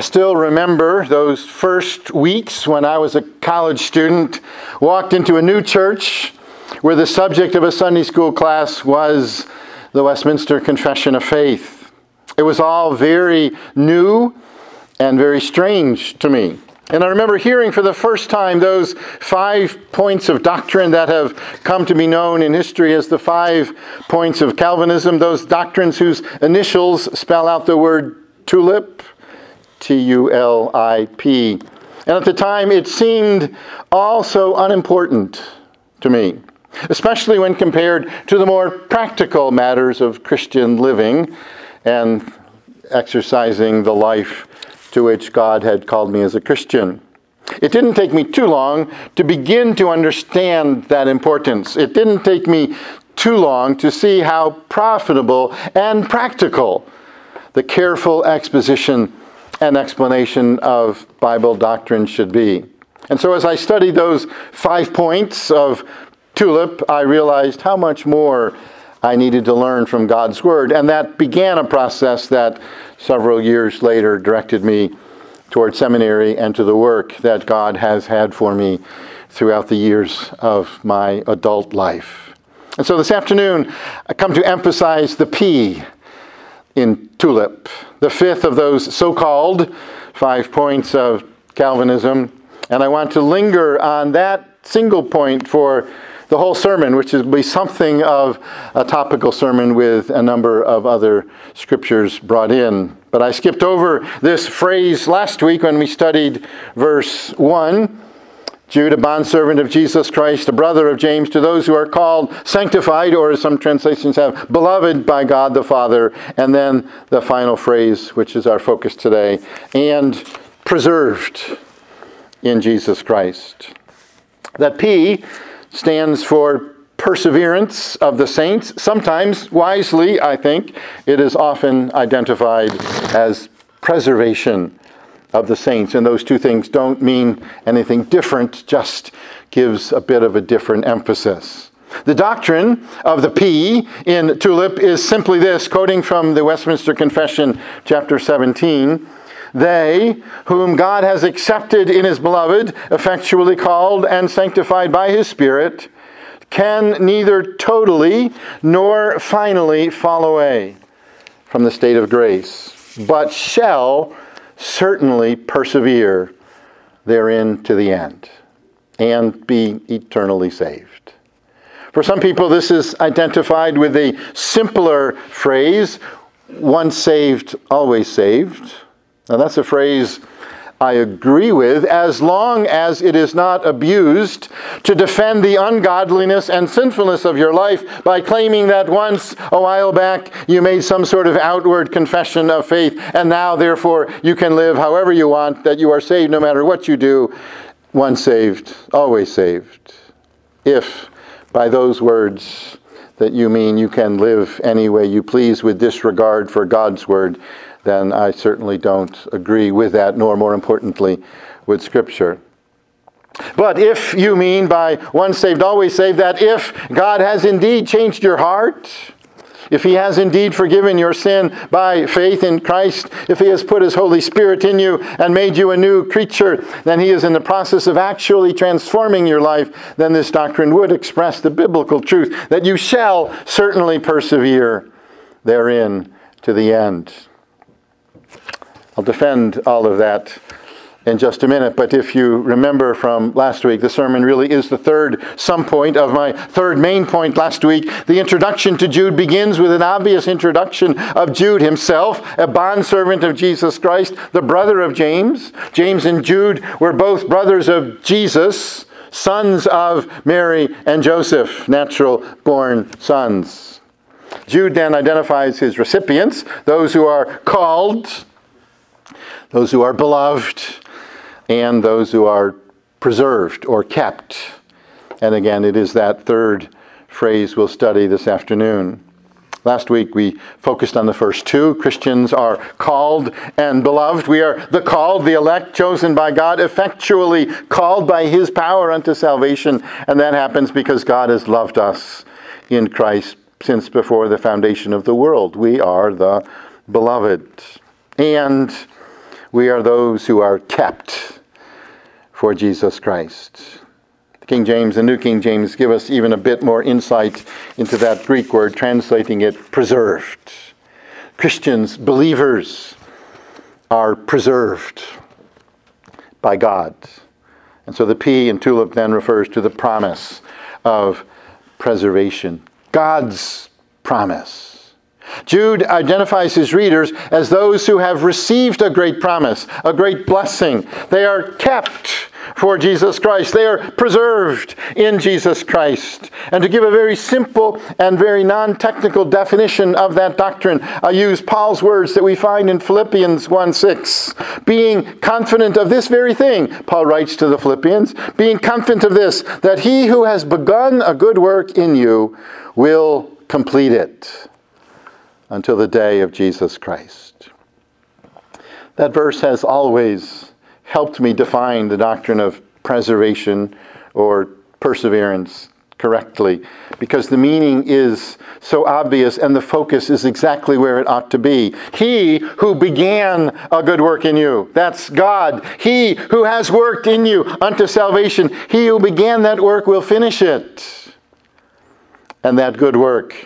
I still remember those first weeks when I was a college student, walked into a new church where the subject of a Sunday school class was the Westminster Confession of Faith. It was all very new and very strange to me. And I remember hearing for the first time those 5 points of doctrine that have come to be known in history as the 5 points of Calvinism, those doctrines whose initials spell out the word tulip, T-U-L-I-P. And at the time, it seemed all so unimportant to me, especially when compared to the more practical matters of Christian living and exercising the life to which God had called me as a Christian. It didn't take me too long to begin to understand that importance. It didn't take me too long to see how profitable and practical the careful exposition and explanation of Bible doctrine should be. And so as I studied those 5 points of tulip, I realized how much more I needed to learn from God's Word. And that began a process that several years later directed me toward seminary and to the work that God has had for me throughout the years of my adult life. And so this afternoon, I come to emphasize the P in tulip, the 5th of those so-called 5 points of Calvinism. And I want to linger on that single point for the whole sermon, which will be something of a topical sermon with a number of other scriptures brought in. But I skipped over this phrase last week when we studied verse 1. Jude, a bondservant of Jesus Christ, a brother of James, to those who are called, sanctified, or as some translations have, beloved by God the Father. And then the final phrase, which is our focus today, and preserved in Jesus Christ. That P stands for perseverance of the saints. Sometimes, wisely, I think, it is often identified as preservation of the saints. And those two things don't mean anything different, just gives a bit of a different emphasis. The doctrine of the P in tulip is simply this, quoting from the Westminster Confession, chapter 17, they whom God has accepted in his beloved, effectually called and sanctified by his Spirit, can neither totally nor finally fall away from the state of grace, but shall certainly persevere therein to the end and be eternally saved. For some people, this is identified with a simpler phrase, once saved, always saved. Now that's a phrase I agree with, as long as it is not abused to defend the ungodliness and sinfulness of your life by claiming that once, a while back, you made some sort of outward confession of faith, and now, therefore, you can live however you want, that you are saved no matter what you do. Once saved, always saved. If, by those words, that you mean you can live any way you please with disregard for God's Word, then I certainly don't agree with that, nor more importantly, with Scripture. But if you mean by once saved, always saved, that if God has indeed changed your heart, if he has indeed forgiven your sin by faith in Christ, if he has put his Holy Spirit in you and made you a new creature, then he is in the process of actually transforming your life, then this doctrine would express the biblical truth that you shall certainly persevere therein to the end. I'll defend all of that in just a minute, but if you remember from last week, the sermon really is the third sum point of my third main point last week. The introduction to Jude begins with an obvious introduction of Jude himself, a bondservant of Jesus Christ, the brother of James. James and Jude were both brothers of Jesus, sons of Mary and Joseph, natural-born sons. Jude then identifies his recipients, those who are called, those who are beloved, and those who are preserved or kept. And again, it is that third phrase we'll study this afternoon. Last week we focused on the first two. Christians are called and beloved. We are the called, the elect, chosen by God, effectually called by his power unto salvation. And that happens because God has loved us in Christ since before the foundation of the world. We are the beloved. And We are those who are kept for Jesus Christ. King James and New King James give us even a bit more insight into that Greek word, translating it preserved. Christians, believers, are preserved by God. And so the P in tulip then refers to the promise of preservation. God's promise. Jude identifies his readers as those who have received a great promise, a great blessing. They are kept for Jesus Christ. They are preserved in Jesus Christ. And to give a very simple and very non-technical definition of that doctrine, I use Paul's words that we find in Philippians 1:6. Being confident of this very thing, Paul writes to the Philippians, being confident of this, that he who has begun a good work in you will complete it until the day of Jesus Christ. That verse has always helped me define the doctrine of preservation or perseverance correctly, because the meaning is so obvious and the focus is exactly where it ought to be. He who began a good work in you, that's God. He who has worked in you unto salvation, he who began that work will finish it. And that good work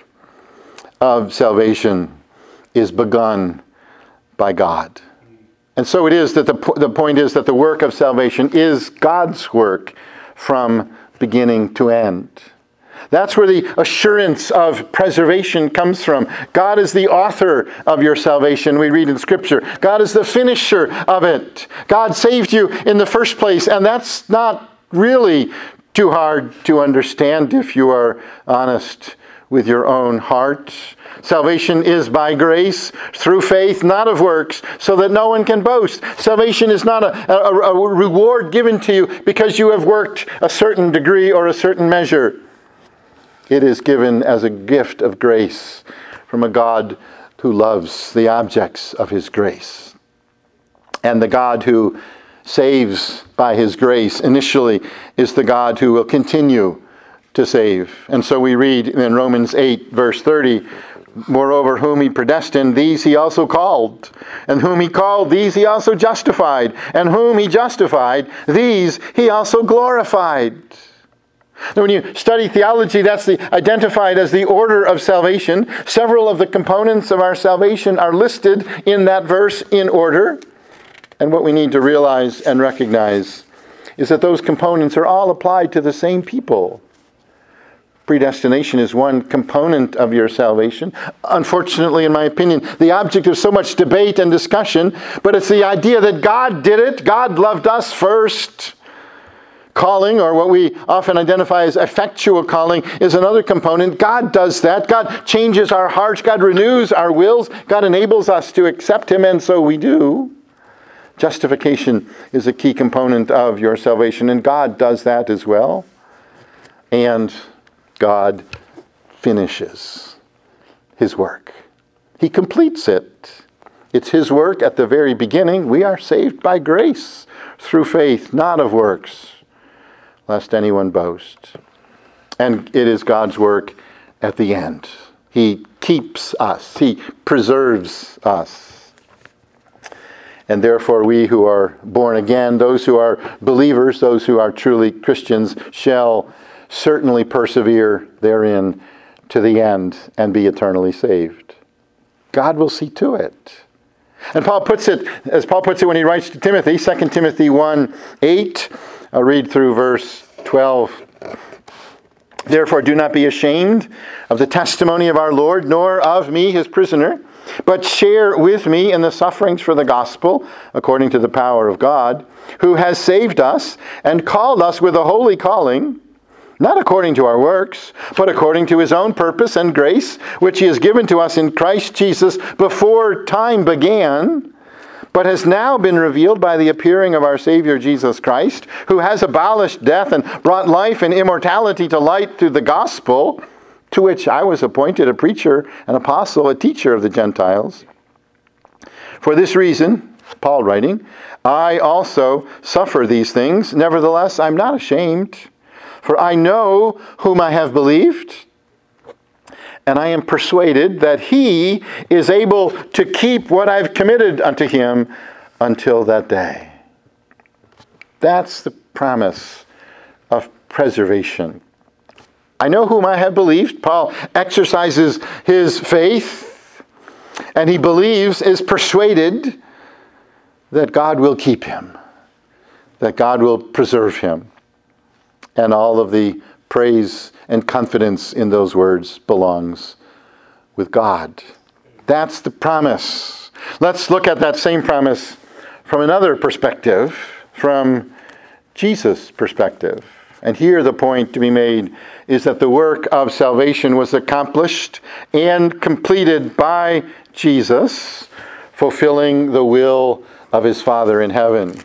of salvation is begun by God. And so it is that the point is that the work of salvation is God's work from beginning to end. That's where the assurance of preservation comes from. God is the author of your salvation, we read in Scripture. God is the finisher of it. God saved you in the first place, and that's not really too hard to understand if you are honest with your own heart. Salvation is by grace, through faith, not of works, so that no one can boast. Salvation is not a reward given to you because you have worked a certain degree or a certain measure. It is given as a gift of grace from a God who loves the objects of his grace. And the God who saves by his grace initially is the God who will continue to save. And so we read in Romans 8, verse 30, moreover, whom he predestined, these he also called. And whom he called, these he also justified. And whom he justified, these he also glorified. Now, when you study theology, that's identified as the order of salvation. Several of the components of our salvation are listed in that verse in order. And what we need to realize and recognize is that those components are all applied to the same people. Predestination is one component of your salvation. Unfortunately, in my opinion, the object of so much debate and discussion, but it's the idea that God did it. God loved us first. Calling, or what we often identify as effectual calling, is another component. God does that. God changes our hearts. God renews our wills. God enables us to accept him, and so we do. Justification is a key component of your salvation, and God does that as well. And God finishes his work. He completes it. It's his work at the very beginning. We are saved by grace through faith, not of works, lest anyone boast. And it is God's work at the end. He keeps us. He preserves us. And therefore we who are born again, those who are believers, those who are truly Christians, shall certainly persevere therein to the end and be eternally saved. God will see to it. And Paul puts it, as Paul puts it when he writes to Timothy, 2 Timothy 1:8. I'll read through verse 12. Therefore do not be ashamed of the testimony of our Lord, nor of me, his prisoner, but share with me in the sufferings for the gospel, according to the power of God, who has saved us and called us with a holy calling, not according to our works, but according to his own purpose and grace, which he has given to us in Christ Jesus before time began, but has now been revealed by the appearing of our Savior Jesus Christ, who has abolished death and brought life and immortality to light through the gospel, to which I was appointed a preacher, an apostle, a teacher of the Gentiles. For this reason, Paul writing, I also suffer these things. Nevertheless, I'm not ashamed. For I know whom I have believed, and I am persuaded that he is able to keep what I've committed unto him until that day. That's the promise of preservation. I know whom I have believed. Paul exercises his faith, and he believes, is persuaded that God will keep him, that God will preserve him. And all of the praise and confidence in those words belongs with God. That's the promise. Let's look at that same promise from another perspective, from Jesus' perspective. And here the point to be made is that the work of salvation was accomplished and completed by Jesus, fulfilling the will of his Father in heaven.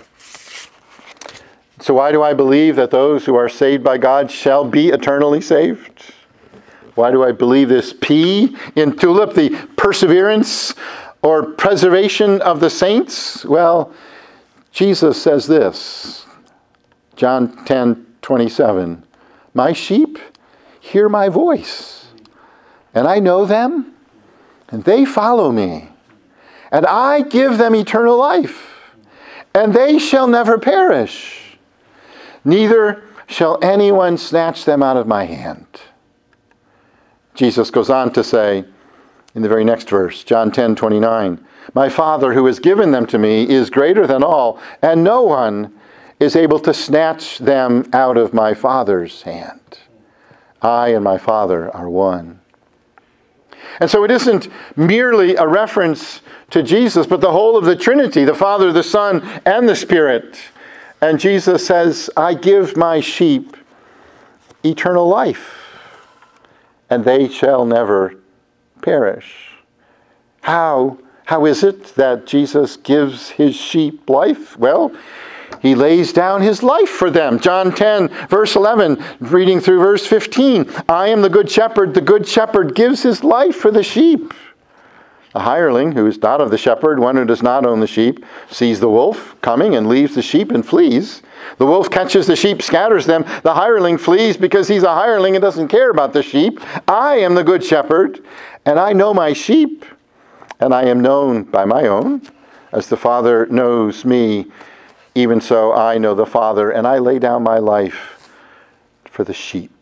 So why do I believe that those who are saved by God shall be eternally saved? Why do I believe this P in TULIP, the perseverance or preservation of the saints? Well, Jesus says this, John 10:27, "My sheep hear my voice, and I know them, and they follow me. And I give them eternal life, and they shall never perish. Neither shall anyone snatch them out of my hand." Jesus goes on to say in the very next verse, John 10:29, "My Father who has given them to me is greater than all, and no one is able to snatch them out of my Father's hand. I and my Father are one." And so it isn't merely a reference to Jesus, but the whole of the Trinity, the Father, the Son, and the Spirit. And Jesus says, "I give my sheep eternal life, and they shall never perish." How is it that Jesus gives his sheep life? Well, he lays down his life for them. John 10, verse 11, reading through verse 15. "I am the good shepherd. The good shepherd gives his life for the sheep. A hireling who is not of the shepherd, one who does not own the sheep, sees the wolf coming and leaves the sheep and flees. The wolf catches the sheep, scatters them. The hireling flees because he's a hireling and doesn't care about the sheep. I am the good shepherd, and I know my sheep, and I am known by my own. As the Father knows me, even so I know the Father, and I lay down my life for the sheep.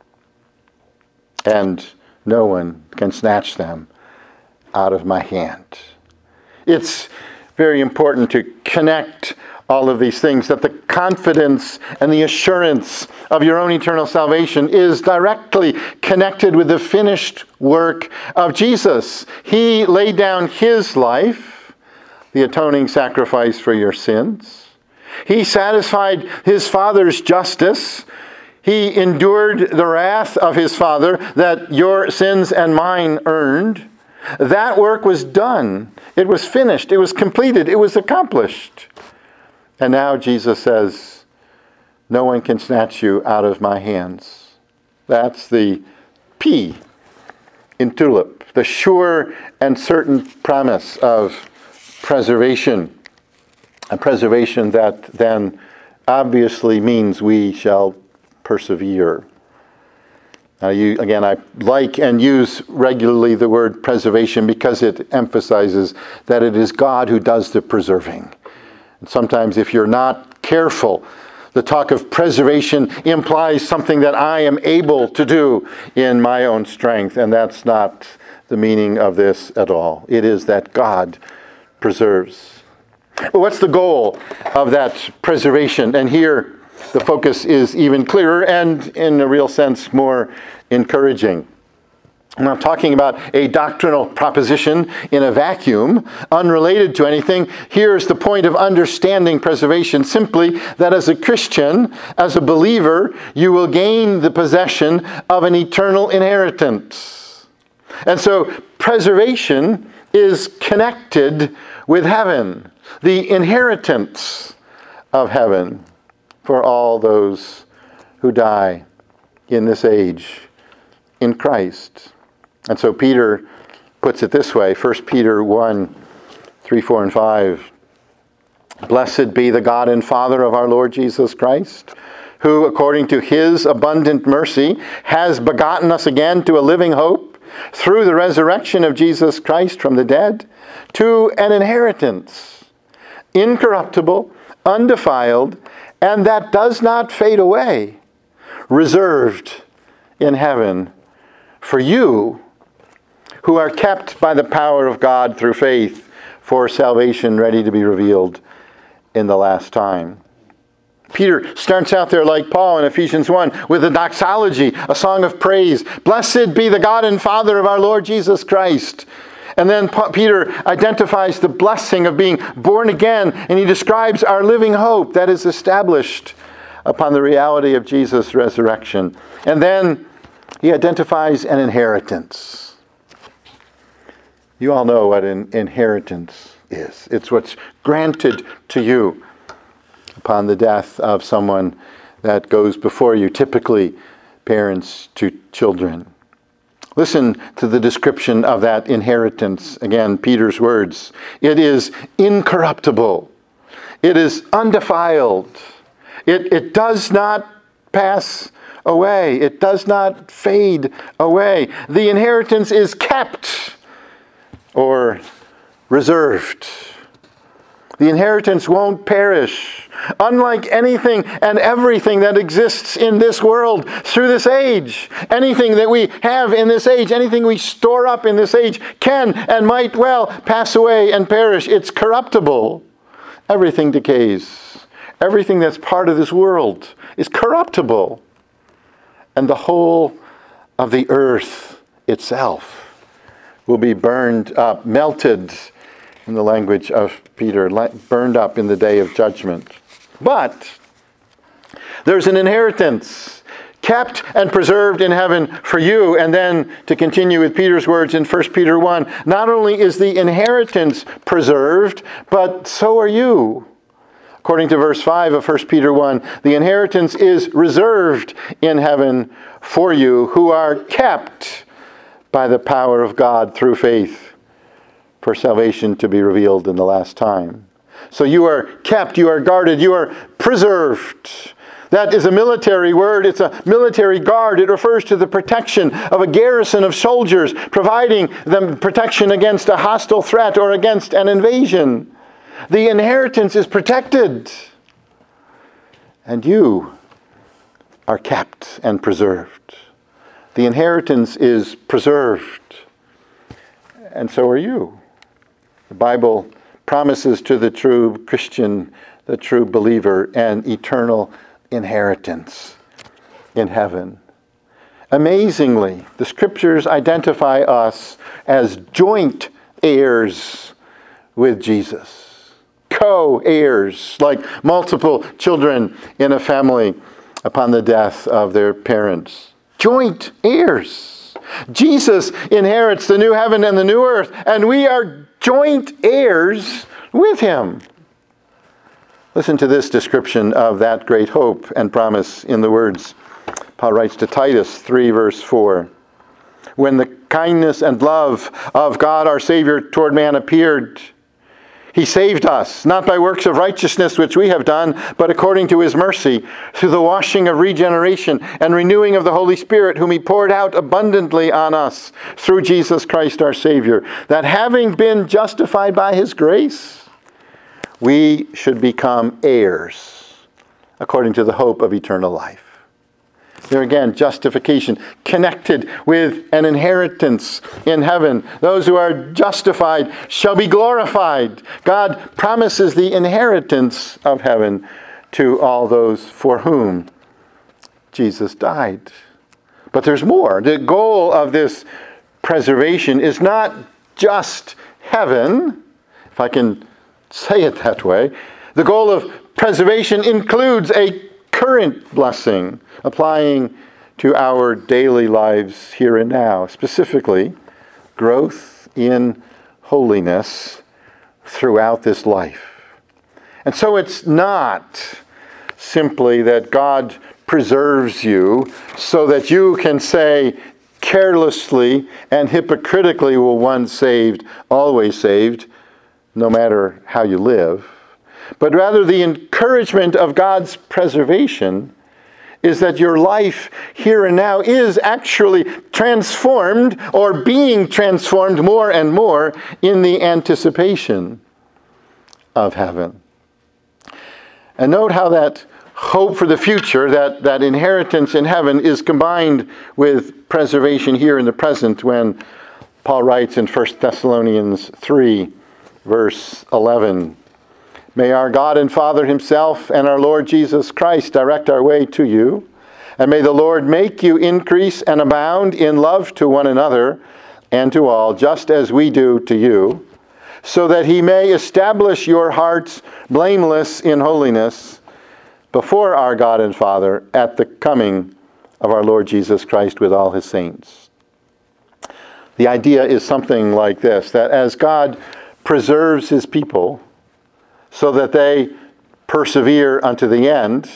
And no one can snatch them out of my hand." It's very important to connect all of these things, that the confidence and the assurance of your own eternal salvation is directly connected with the finished work of Jesus. He laid down his life, the atoning sacrifice for your sins. He satisfied his Father's justice. He endured the wrath of his Father that your sins and mine earned. That work was done. It was finished. It was completed. It was accomplished. And now Jesus says, "No one can snatch you out of my hands." That's the P in TULIP, the sure and certain promise of preservation. A preservation that then obviously means we shall persevere. Again, I like and use regularly the word preservation because it emphasizes that it is God who does the preserving. And sometimes if you're not careful, the talk of preservation implies something that I am able to do in my own strength, and that's not the meaning of this at all. It is that God preserves. But what's the goal of that preservation? And here the focus is even clearer and, in a real sense, more encouraging. I'm not talking about a doctrinal proposition in a vacuum, unrelated to anything. Here's the point of understanding preservation, simply that as a Christian, as a believer, you will gain the possession of an eternal inheritance. And so preservation is connected with heaven, the inheritance of heaven for all those who die in this age in Christ. And so Peter puts it this way, 1 Peter 1, 3, 4, and 5. "Blessed be the God and Father of our Lord Jesus Christ, who, according to his abundant mercy, has begotten us again to a living hope through the resurrection of Jesus Christ from the dead, to an inheritance incorruptible, undefiled, and that does not fade away, reserved in heaven for you who are kept by the power of God through faith for salvation ready to be revealed in the last time. Peter starts out there like Paul in Ephesians 1 with a doxology, a song of praise. Blessed be the God and Father of our Lord Jesus Christ. And then Peter identifies the blessing of being born again, and he describes our living hope that is established upon the reality of Jesus' resurrection. And then he identifies an inheritance. You all know what an inheritance is. It's what's granted to you upon the death of someone that goes before you, typically parents to children. Listen to the description of that inheritance. Again, Peter's words. It is incorruptible. It is undefiled. It does not pass away. It does not fade away. The inheritance is kept or reserved. The inheritance won't perish. Unlike anything and everything that exists in this world through this age, anything that we have in this age, anything we store up in this age can and might well pass away and perish. It's corruptible. Everything decays. Everything that's part of this world is corruptible. And the whole of the earth itself will be burned up, melted, in the language of Peter, burned up in the day of judgment. But there's an inheritance kept and preserved in heaven for you. And then to continue with Peter's words in 1 Peter 1, not only is the inheritance preserved, but so are you. According to verse 5 of 1 Peter 1, the inheritance is reserved in heaven for you who are kept by the power of God through faith for salvation to be revealed in the last time. So you are kept, you are guarded, you are preserved. That is a military word. It's a military guard. It refers to the protection of a garrison of soldiers, providing them protection against a hostile threat or against an invasion. The inheritance is protected. And you are kept and preserved. The inheritance is preserved. And so are you. The Bible promises to the true Christian, the true believer, an eternal inheritance in heaven. Amazingly, the Scriptures identify us as joint heirs with Jesus. Co-heirs, like multiple children in a family upon the death of their parents. Joint heirs. Jesus inherits the new heaven and the new earth, and we are joint heirs with him. Listen to this description of that great hope and promise in the words Paul writes to Titus 3, verse 4. When the kindness and love of God our Savior toward man appeared, he saved us, not by works of righteousness which we have done, but according to his mercy, through the washing of regeneration and renewing of the Holy Spirit, whom he poured out abundantly on us through Jesus Christ our Savior, that having been justified by his grace, we should become heirs, according to the hope of eternal life. There again, justification connected with an inheritance in heaven. Those who are justified shall be glorified. God promises the inheritance of heaven to all those for whom Jesus died. But there's more. The goal of this preservation is not just heaven, if I can say it that way. The goal of preservation includes a current blessing applying to our daily lives here and now, specifically growth in holiness throughout this life. And so it's not simply that God preserves you so that you can say carelessly and hypocritically, well, once saved, always saved, no matter how you live. But rather the encouragement of God's preservation is that your life here and now is actually transformed or being transformed more and more in the anticipation of heaven. And note how that hope for the future, that inheritance in heaven, is combined with preservation here in the present when Paul writes in 1 Thessalonians 3, verse 11, "May our God and Father himself and our Lord Jesus Christ direct our way to you, and may the Lord make you increase and abound in love to one another and to all, just as we do to you, so that he may establish your hearts blameless in holiness before our God and Father at the coming of our Lord Jesus Christ with all his saints." The idea is something like this, that as God preserves his people so that they persevere unto the end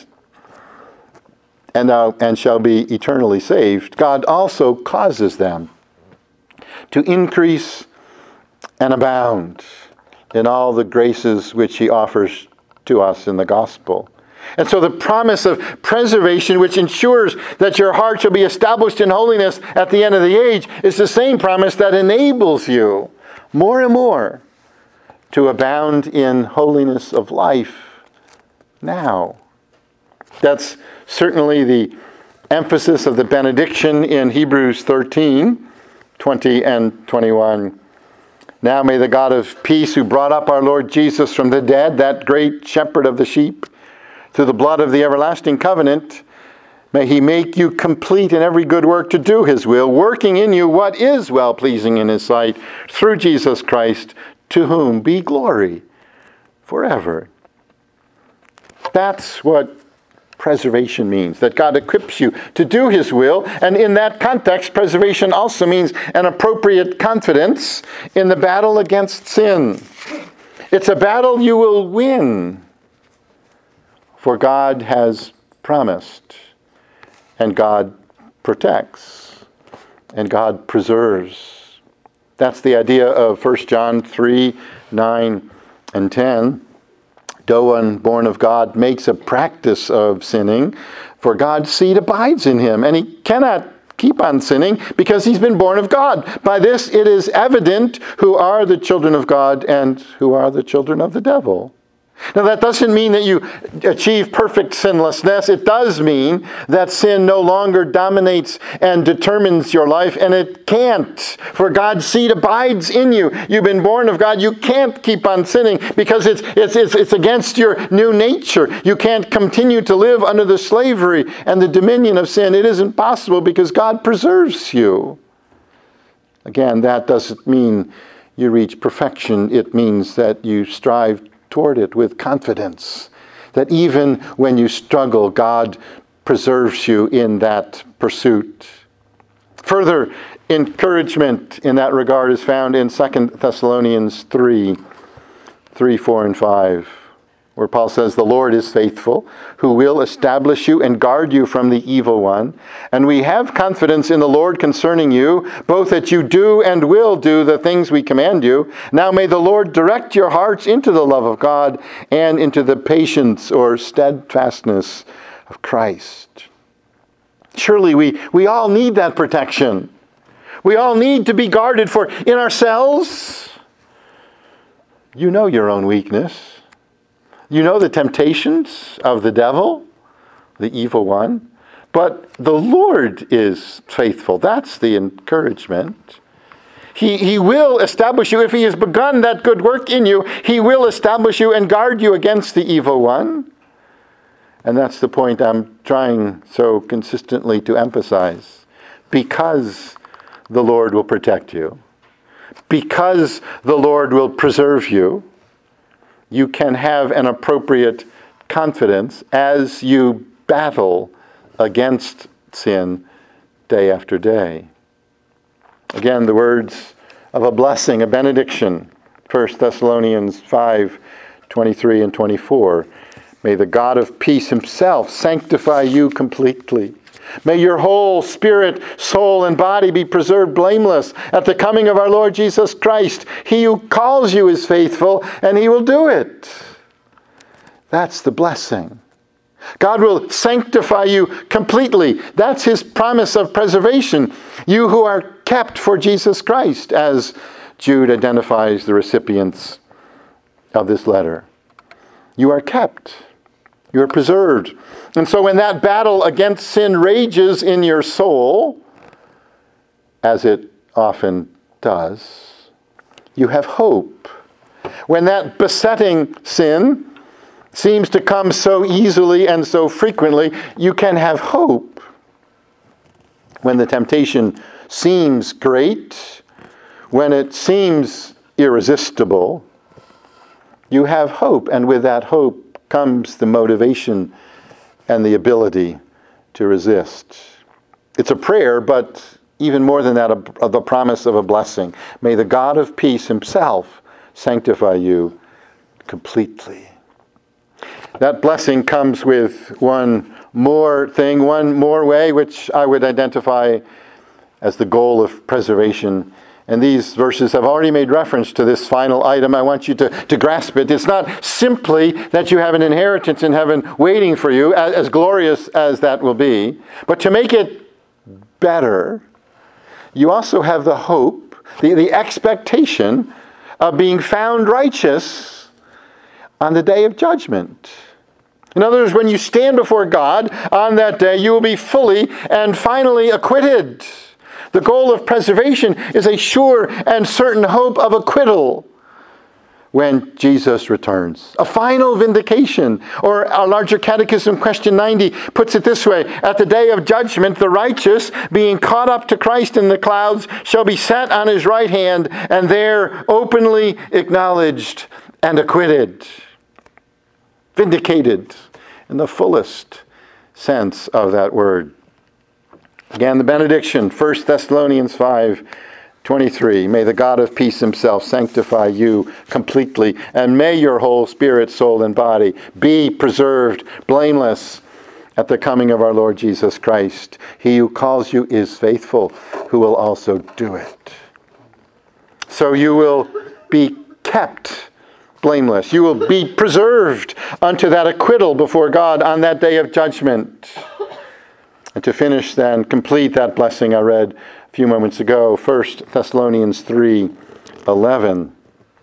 and shall be eternally saved, God also causes them to increase and abound in all the graces which he offers to us in the gospel. And so the promise of preservation, which ensures that your heart shall be established in holiness at the end of the age, is the same promise that enables you more and more to abound in holiness of life now. That's certainly the emphasis of the benediction in Hebrews 13, 20 and 21. "Now may the God of peace, who brought up our Lord Jesus from the dead, that great shepherd of the sheep, through the blood of the everlasting covenant, may he make you complete in every good work to do his will, working in you what is well-pleasing in his sight, through Jesus Christ, to whom be glory forever." That's what preservation means, that God equips you to do his will. And in that context, preservation also means an appropriate confidence in the battle against sin. It's a battle you will win, for God has promised, and God protects, and God preserves. That's the idea of 1 John 3, 9, and 10. "No one born of God makes a practice of sinning, for God's seed abides in him, and he cannot keep on sinning because he's been born of God. By this it is evident who are the children of God and who are the children of the devil." Now that doesn't mean that you achieve perfect sinlessness. It does mean that sin no longer dominates and determines your life, and it can't. For God's seed abides in you. You've been born of God. You can't keep on sinning because it's against your new nature. You can't continue to live under the slavery and the dominion of sin. It isn't possible because God preserves you. Again, that doesn't mean you reach perfection. It means that you strive toward it with confidence, that even when you struggle, God preserves you in that pursuit. Further encouragement in that regard is found in 2 Thessalonians 3, 4, and 5, where Paul says, "The Lord is faithful, who will establish you and guard you from the evil one. And we have confidence in the Lord concerning you, both that you do and will do the things we command you. Now may the Lord direct your hearts into the love of God and into the patience or steadfastness of Christ." Surely we all need that protection. We all need to be guarded, for in ourselves, you know your own weakness. You know the temptations of the devil, the evil one. But the Lord is faithful. That's the encouragement. He will establish you. If he has begun that good work in you, he will establish you and guard you against the evil one. And that's the point I'm trying so consistently to emphasize. Because the Lord will protect you, because the Lord will preserve you, you can have an appropriate confidence as you battle against sin day after day. Again, the words of a blessing, a benediction, 1 Thessalonians 5, 23 and 24. "May the God of peace himself sanctify you completely. May your whole spirit, soul, and body be preserved blameless at the coming of our Lord Jesus Christ. He who calls you is faithful, and he will do it." That's the blessing. God will sanctify you completely. That's his promise of preservation. You who are kept for Jesus Christ, as Jude identifies the recipients of this letter. You are kept. You are preserved. And so when that battle against sin rages in your soul, as it often does, you have hope. When that besetting sin seems to come so easily and so frequently, you can have hope. When the temptation seems great, when it seems irresistible, you have hope. And with that hope comes the motivation and the ability to resist. It's a prayer, but even more than that, the promise of a blessing. May the God of peace himself sanctify you completely. That blessing comes with one more thing, one more way, which I would identify as the goal of preservation. And these verses have already made reference to this final item. I want you to grasp it. It's not simply that you have an inheritance in heaven waiting for you, as glorious as that will be, but to make it better, you also have the hope, the expectation of being found righteous on the day of judgment. In other words, when you stand before God on that day, you will be fully and finally acquitted. The goal of preservation is a sure and certain hope of acquittal when Jesus returns. A final vindication. Or our larger catechism, question 90, puts it this way: at the day of judgment, the righteous, being caught up to Christ in the clouds, shall be set on his right hand, and there openly acknowledged and acquitted. Vindicated in the fullest sense of that word. Again, the benediction, 1 Thessalonians 5:23. May the God of peace himself sanctify you completely, and may your whole spirit, soul, and body be preserved blameless at the coming of our Lord Jesus Christ. He who calls you is faithful, who will also do it. So you will be kept blameless. You will be preserved unto that acquittal before God on that day of judgment. And to finish then, complete that blessing I read a few moments ago, 1 Thessalonians 3:11.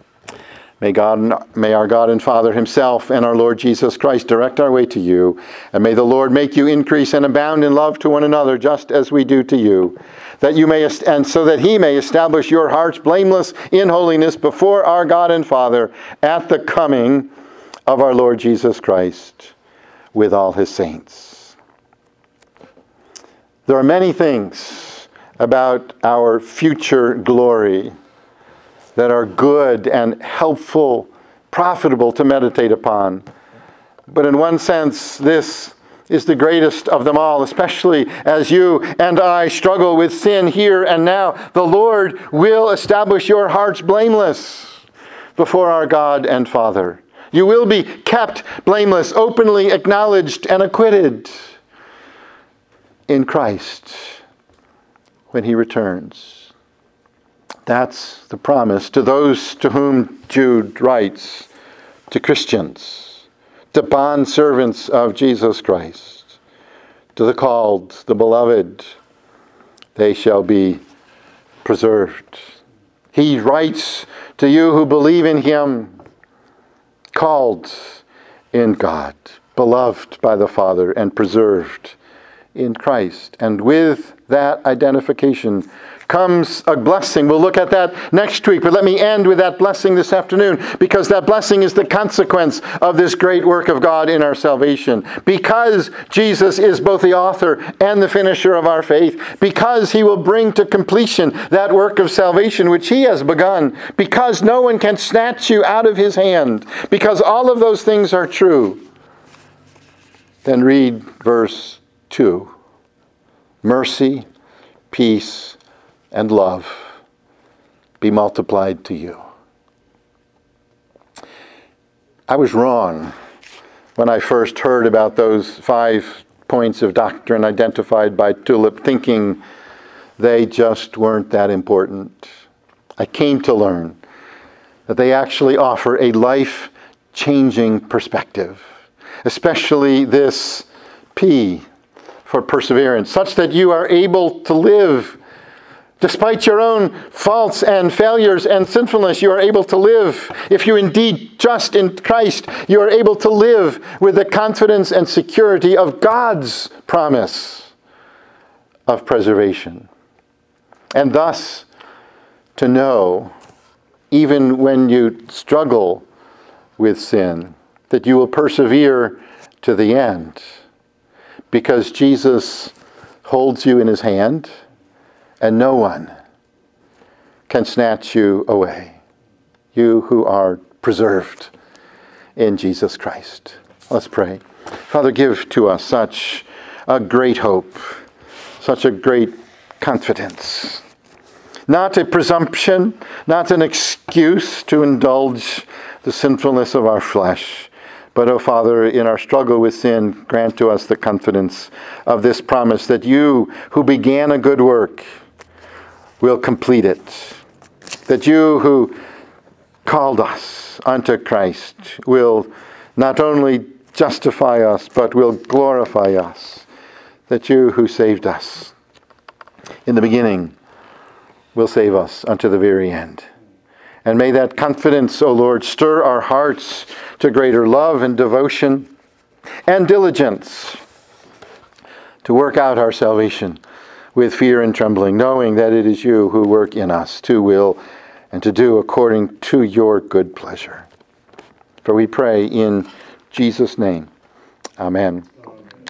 May our God and Father himself and our Lord Jesus Christ direct our way to you, and may the Lord make you increase and abound in love to one another, just as we do to you, that you may, and so that he may establish your hearts blameless in holiness before our God and Father at the coming of our Lord Jesus Christ with all his saints. There are many things about our future glory that are good and helpful, profitable to meditate upon. But in one sense, this is the greatest of them all, especially as you and I struggle with sin here and now. The Lord will establish your hearts blameless before our God and Father. You will be kept blameless, openly acknowledged and acquitted in Christ when he returns. That's the promise to those to whom Jude writes, to Christians, to bondservants of Jesus Christ, to the called, the beloved. They shall be preserved. He writes to you who believe in him, called in God, beloved by the Father, and preserved in Christ. And with that identification comes a blessing. We'll look at that next week, but let me end with that blessing this afternoon, because that blessing is the consequence of this great work of God in our salvation. Because Jesus is both the author and the finisher of our faith, because he will bring to completion that work of salvation which he has begun, because no one can snatch you out of his hand, because all of those things are true, then read verse 2. Mercy, peace, and love be multiplied to you. I was wrong when I first heard about those 5 points of doctrine identified by Tulip, thinking they just weren't that important. I came to learn that they actually offer a life-changing perspective, especially this P for perseverance, such that you are able to live Despite your own faults and failures and sinfulness, you are able to live. If you indeed trust in Christ, you are able to live with the confidence and security of God's promise of preservation. And thus, to know, even when you struggle with sin, that you will persevere to the end, because Jesus holds you in his hand, and no one can snatch you away. You who are preserved in Jesus Christ. Let's pray. Father, give to us such a great hope, such a great confidence. Not a presumption, not an excuse to indulge the sinfulness of our flesh, but, O Father, in our struggle with sin, grant to us the confidence of this promise that you, who began a good work, will complete it. That you, who called us unto Christ, will not only justify us, but will glorify us. That you, who saved us in the beginning, will save us unto the very end. And may that confidence, O Lord, stir our hearts to greater love and devotion and diligence to work out our salvation with fear and trembling, knowing that it is you who work in us to will and to do according to your good pleasure. For we pray in Jesus' name. Amen.